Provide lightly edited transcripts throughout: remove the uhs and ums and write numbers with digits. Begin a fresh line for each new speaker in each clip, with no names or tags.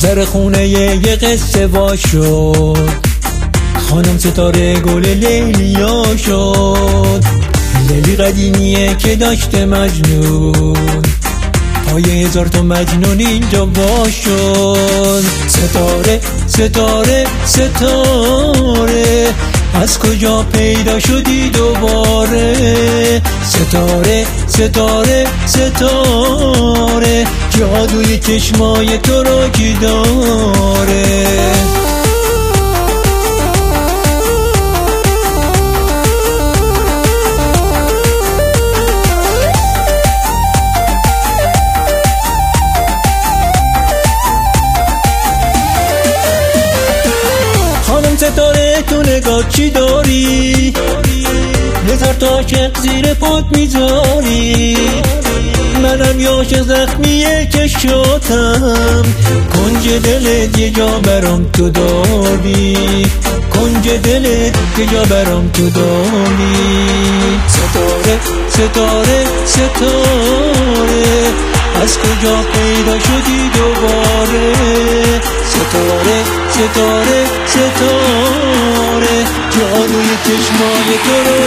سر خونه یه قصه وا شد، خانم ستاره گل لیلیا شد. لیلی قدیمیه که داشته مجنون، پای 1000 تا مجنون اینجا وا شد. ستاره ستاره ستاره از کجا پیدا شدی دوباره؟ ستاره ستاره ستاره جادوی چشمای تو رو کی داره؟ ستاره تو نگاه چی داری؟ 1000 تا عاشق زیر پات میذاری. منم یه عاشق زخمیه که شدم، کنج دلت یه جا برام تو داری، کنج دلت یه جا برام تو داری. ستاره ستاره ستاره از کجا پیدا شدی دوباره؟ ستاره ستاره ستاره جادوی چشمای تو رو.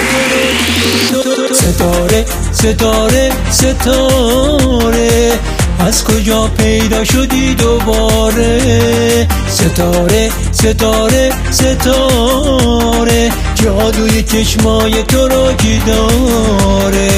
ستاره ستاره ستاره از کجا پیدا شدی دوباره؟ ستاره ستاره ستاره جادوی چشمای تو رو کی داره؟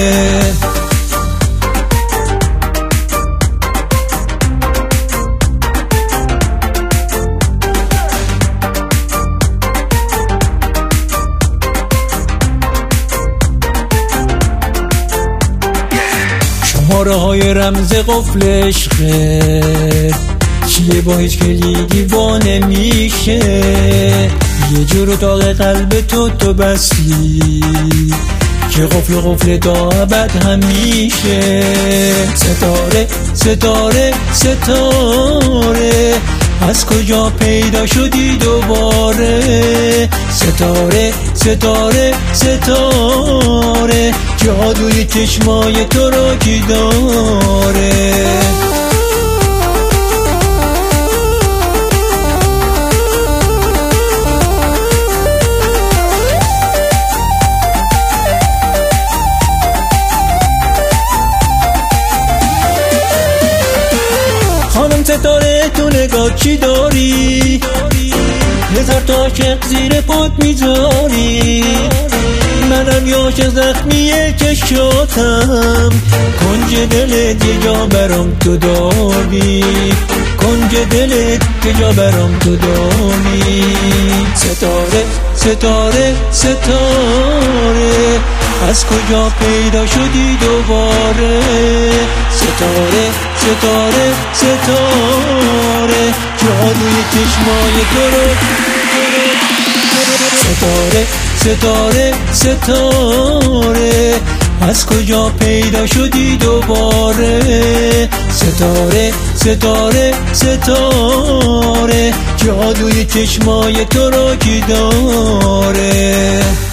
شماره های رمز قفل عشقه چیه با هیچ کلیدی وا نمیشه؟ یه جور اتاق قلب تو بستی که قفل تا ابد همیشه. ستاره ستاره ستاره از کجا پیدا شدی دوباره؟ ستاره ستاره ستاره جادوی چشمای تو رو کی داره؟ خانم ستاره تو نگاه چی داری؟ 1000 تا عاشق زیر پات میذاری. منم یه عاشق زخمیه که شدم، کنج دلت یه جا برام تو داری، کنج دلت یه جا برام تو داری. ستاره ستاره ستاره از کجا پیدا شدی دوباره؟ ستاره ستاره ستاره جادوی چشمای تو رو. ستاره ستاره ستاره از کجا پیدا شدی دوباره؟ ستاره ستاره ستاره جادوی چشمای تو رو کی داره؟